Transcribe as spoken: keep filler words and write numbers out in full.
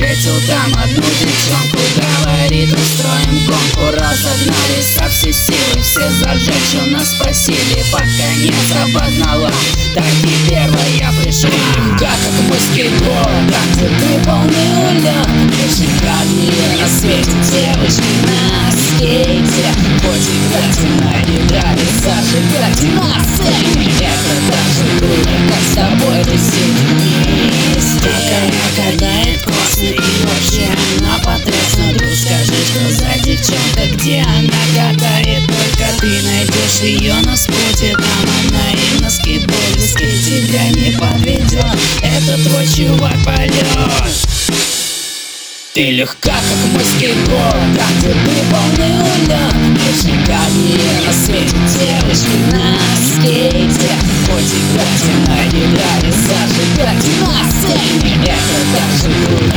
встретил там одну девчонку, говорит, устроим гонку. Разогнались со всей силы, все зажечь у нас просили, под конец обогнала, так и первая пришла. Как как мой скейтборд, там где ты полный улет, шикарнее на свете девочки на скейте. Хоть играть на гитаре, зажигать на сцене, это даже круто, как с тобой тусить вместе. Только она катает классно и вообще она потрясна. Друг, скажи, что за девчонка, где она катает? Только ты найдешь ее на споте, там она и на скейтборде. Скейт тебя не подведет, это твой чувак полет. Ты легка, как мой скейтборд, там где ты полный улет, шикарнее на свете девочки на скейте. Хоть играть на гитаре, зажигать на сцене, это даже круто,